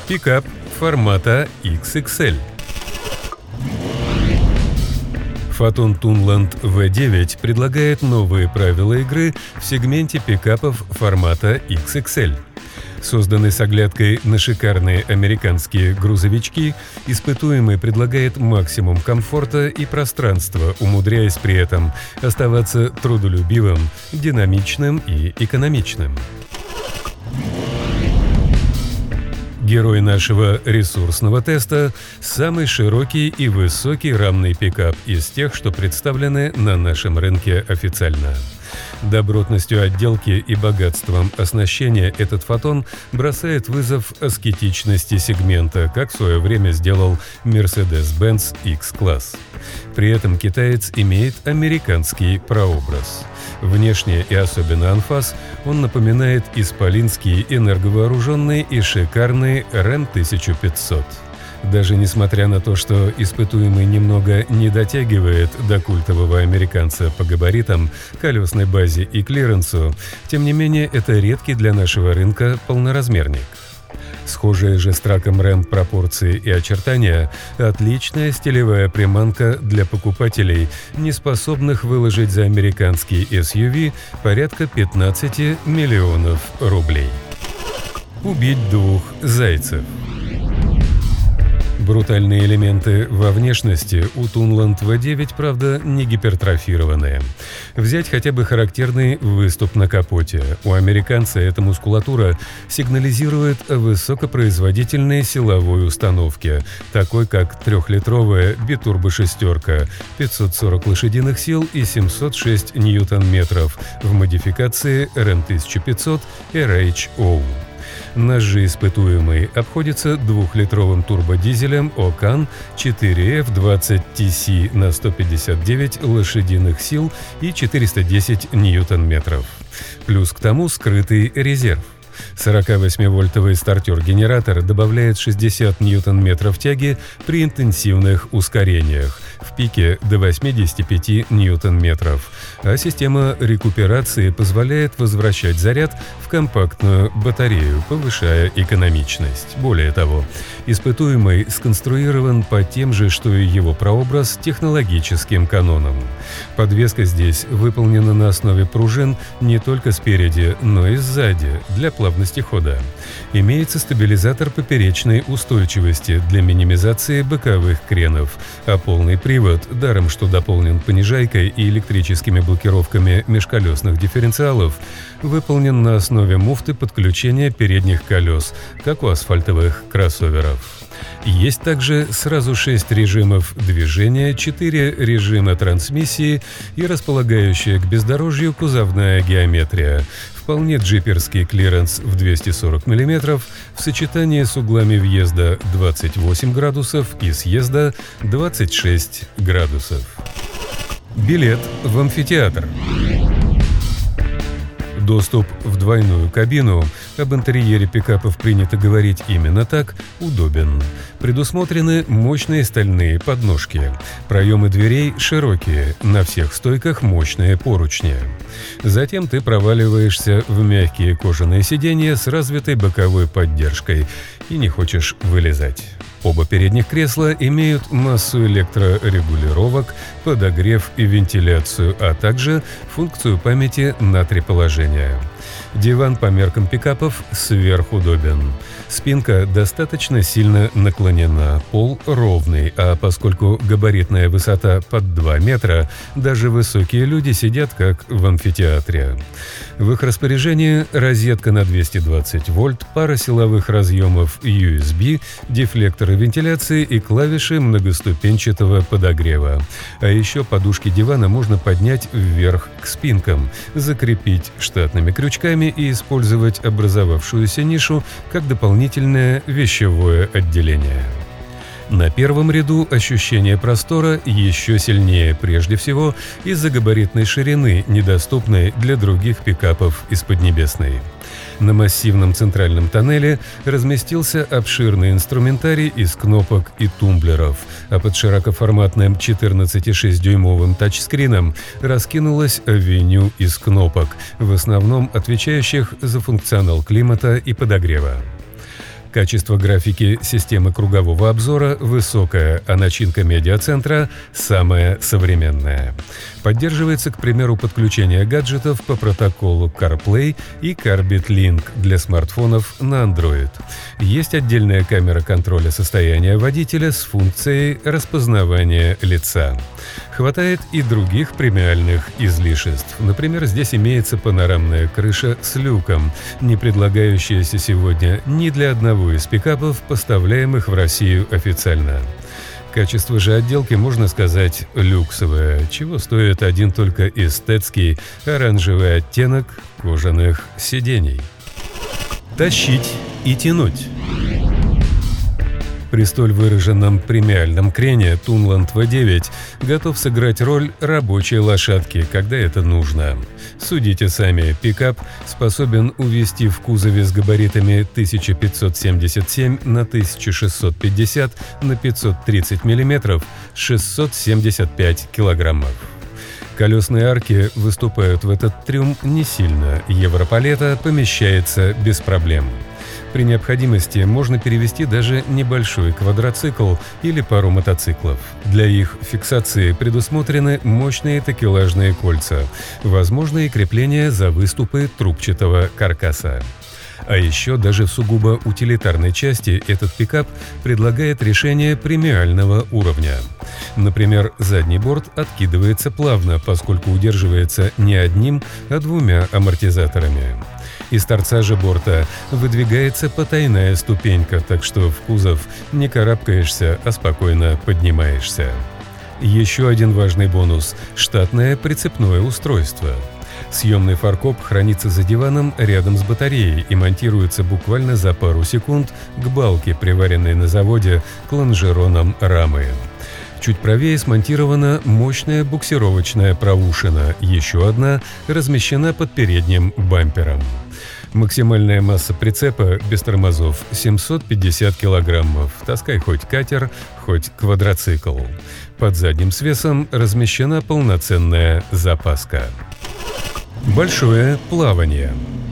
Пикап формата XXL. Phaeton Tunland V9 предлагает новые правила игры в сегменте пикапов формата XXL. Созданный с оглядкой на шикарные американские грузовички, испытуемый предлагает максимум комфорта и пространства, умудряясь при этом оставаться трудолюбивым, динамичным и экономичным. Герой нашего ресурсного теста – самый широкий и высокий рамный пикап из тех, что представлены на нашем рынке официально. Добротностью отделки и богатством оснащения этот Phaeton бросает вызов аскетичности сегмента, как в свое время сделал Mercedes-Benz X-Class. При этом китаец имеет американский прообраз. Внешне и особенно анфас он напоминает исполинский энерговооруженный и шикарный Ram 1500. Даже несмотря на то, что испытуемый немного не дотягивает до культового американца по габаритам, колесной базе и клиренсу, тем не менее это редкий для нашего рынка полноразмерник. Схожие же с траком Ram пропорции и очертания – отличная стилевая приманка для покупателей, не способных выложить за американский SUV порядка 15 миллионов рублей. Убить двух зайцев. Брутальные элементы во внешности у Tunland V9, правда, не гипертрофированные. Взять хотя бы характерный выступ на капоте. У американца эта мускулатура сигнализирует о высокопроизводительной силовой установке, такой как 3-литровая битурбо-шестерка, 540 лошадиных сил и 706 ньютон-метров в модификации Ram 1500 RHO. Наш же испытуемый обходится 2-литровым турбодизелем Okan 4F20TC на 159 лошадиных сил и 410 ньютон-метров. Плюс к тому скрытый резерв. 48-вольтовый стартер-генератор добавляет 60 ньютон-метров тяги при интенсивных ускорениях, в пике до 85 ньютон-метров, а система рекуперации позволяет возвращать заряд в компактную батарею, повышая экономичность. Более того, испытуемый сконструирован по тем же, что и его прообраз, технологическим канонам. Подвеска здесь выполнена на основе пружин не только спереди, но и сзади, для плавности хода. Имеется стабилизатор поперечной устойчивости для минимизации боковых кренов, а полный привод, даром что дополнен понижайкой и электрическими блокировками межколесных дифференциалов, выполнен на основе муфты подключения передних колес, как у асфальтовых кроссоверов. Есть также сразу 6 режимов движения, 4 режима трансмиссии и располагающая к бездорожью кузовная геометрия. Вполне джиперский клиренс в 240 мм в сочетании с углами въезда 28 градусов и съезда 26 градусов. Билет в амфитеатр. Доступ в двойную кабину, об интерьере пикапов принято говорить именно так, удобен. Предусмотрены мощные стальные подножки. Проемы дверей широкие, на всех стойках мощные поручни. Затем ты проваливаешься в мягкие кожаные сиденья с развитой боковой поддержкой и не хочешь вылезать. Оба передних кресла имеют массу электрорегулировок, подогрев и вентиляцию, а также функцию памяти на 3 положения. Диван по меркам пикапов сверхудобен. Спинка достаточно сильно наклонена, пол ровный, а поскольку габаритная высота под 2 метра, даже высокие люди сидят как в амфитеатре. В их распоряжении розетка на 220 вольт, пара силовых разъемов USB, дефлекторы вентиляции и клавиши многоступенчатого подогрева. А еще подушки дивана можно поднять вверх к спинкам, закрепить штатными крючками и использовать образовавшуюся нишу как дополнительное вещевое отделение. На первом ряду ощущение простора еще сильнее, прежде всего из-за габаритной ширины, недоступной для других пикапов из Поднебесной. На массивном центральном тоннеле разместился обширный инструментарий из кнопок и тумблеров, а под широкоформатным 14,6-дюймовым тачскрином раскинулась авеню из кнопок, в основном отвечающих за функционал климата и подогрева. Качество графики системы кругового обзора высокое, а начинка медиацентра самая современная. Поддерживается, к примеру, подключение гаджетов по протоколу CarPlay и Carbit Link для смартфонов на Android. Есть отдельная камера контроля состояния водителя с функцией распознавания лица. Хватает и других премиальных излишеств. Например, здесь имеется панорамная крыша с люком, не предлагающаяся сегодня ни для одного из пикапов, поставляемых в Россию официально. Качество же отделки, можно сказать, люксовое, чего стоит один только эстетский оранжевый оттенок кожаных сидений. Тащить и тянуть. При столь выраженном премиальном крене Tunland V9 готов сыграть роль рабочей лошадки, когда это нужно. Судите сами, пикап способен увезти в кузове с габаритами 1577 на 1650 на 530 мм 675 килограммов. Колесные арки выступают в этот трюм не сильно, Европалета помещается без проблем. При необходимости можно перевести даже небольшой квадроцикл или пару мотоциклов. Для их фиксации предусмотрены мощные такелажные кольца, возможно и крепление за выступы трубчатого каркаса. А еще даже в сугубо утилитарной части этот пикап предлагает решение премиального уровня. Например, задний борт откидывается плавно, поскольку удерживается не одним, а двумя амортизаторами. Из торца же борта выдвигается потайная ступенька, так что в кузов не карабкаешься, а спокойно поднимаешься. Еще один важный бонус – штатное прицепное устройство. Съемный фаркоп хранится за диваном рядом с батареей и монтируется буквально за пару секунд к балке, приваренной на заводе к лонжеронам рамы. Чуть правее смонтирована мощная буксировочная проушина, еще одна размещена под передним бампером. Максимальная масса прицепа без тормозов – 750 килограммов, таскай хоть катер, хоть квадроцикл. Под задним свесом размещена полноценная запаска. Большое плавание.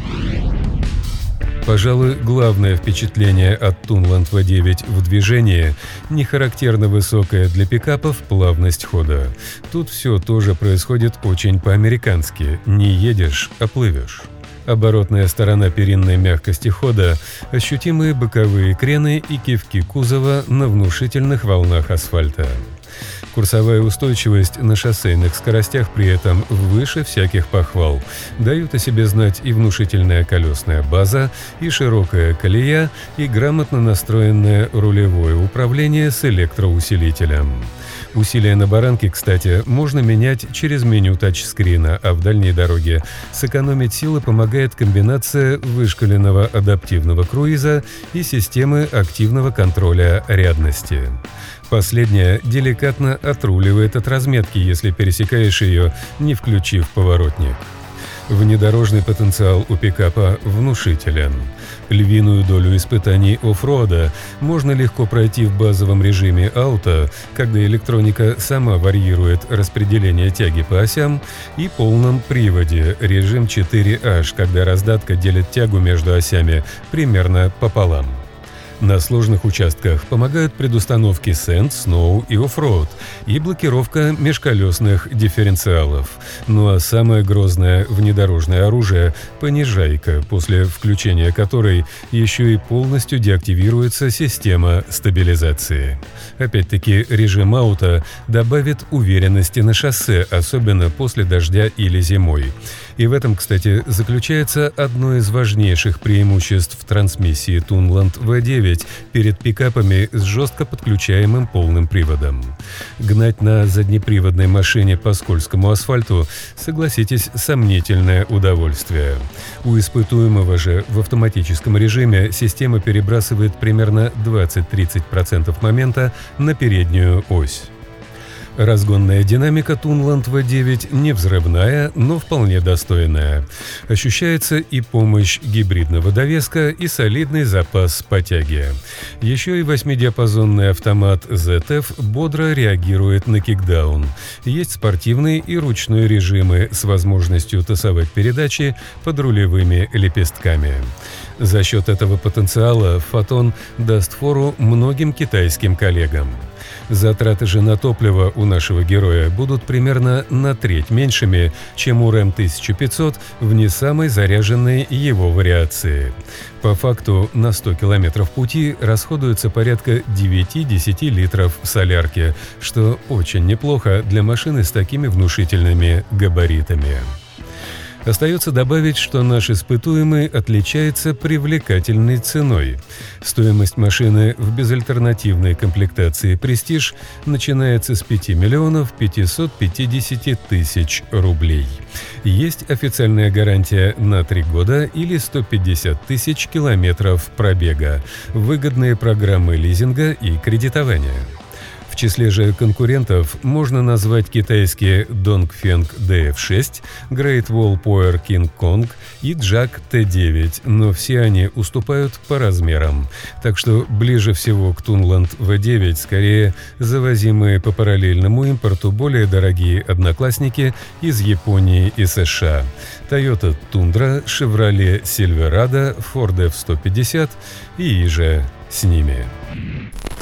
Пожалуй, главное впечатление от Tunland V9 в движении – нехарактерно высокая для пикапов плавность хода. Тут все тоже происходит очень по-американски – не едешь, а плывешь. Оборотная сторона перинной мягкости хода, ощутимые боковые крены и кивки кузова на внушительных волнах асфальта. Курсовая устойчивость на шоссейных скоростях при этом выше всяких похвал. Дают о себе знать и внушительная колесная база, и широкая колея, и грамотно настроенное рулевое управление с электроусилителем. Усилия на баранке, кстати, можно менять через меню тачскрина, а в дальней дороге сэкономить силы помогает комбинация вышкаленного адаптивного круиза и системы активного контроля рядности. Последняя деликатно отруливает от разметки, если пересекаешь ее, не включив поворотник. Внедорожный потенциал у пикапа внушителен. Львиную долю испытаний оффрода можно легко пройти в базовом режиме ауто, когда электроника сама варьирует распределение тяги по осям, и полном приводе режим 4H, когда раздатка делит тягу между осями примерно пополам. На сложных участках помогают предустановки Sand, Snow и Offroad и блокировка межколесных дифференциалов. Ну а самое грозное внедорожное оружие – понижайка, после включения которой еще и полностью деактивируется система стабилизации. Опять-таки режим ауто добавит уверенности на шоссе, особенно после дождя или зимой. И в этом, кстати, заключается одно из важнейших преимуществ трансмиссии Tunland V9 перед пикапами с жестко подключаемым полным приводом. Гнать на заднеприводной машине по скользкому асфальту, согласитесь, сомнительное удовольствие. У испытуемого же в автоматическом режиме система перебрасывает примерно 20-30% момента на переднюю ось. Разгонная динамика Tunland V9 не взрывная, но вполне достойная. Ощущается и помощь гибридного довеска, и солидный запас по тяге. Еще и 8-диапазонный автомат ZF бодро реагирует на кикдаун. Есть спортивный и ручной режимы с возможностью тасовать передачи под рулевыми лепестками. За счет этого потенциала «Фотон» даст фору многим китайским коллегам. Затраты же на топливо у нашего героя будут примерно на треть меньшими, чем у РЭМ-1500 в не самой заряженной его вариации. По факту на 100 километров пути расходуется порядка 9-10 литров солярки, что очень неплохо для машины с такими внушительными габаритами. Остается добавить, что наш испытуемый отличается привлекательной ценой. Стоимость машины в безальтернативной комплектации «Престиж» начинается с 5 миллионов 550 тысяч рублей. Есть официальная гарантия на 3 года или 150 тысяч километров пробега, выгодные программы лизинга и кредитования. В числе же конкурентов можно назвать китайские Dongfeng DF6, Great Wall Power King Kong и JAC T9, но все они уступают по размерам. Так что ближе всего к Tunland V9 скорее завозимые по параллельному импорту более дорогие одноклассники из Японии и США. Toyota Tundra, Chevrolet Silverado, Ford F-150 и иже с ними.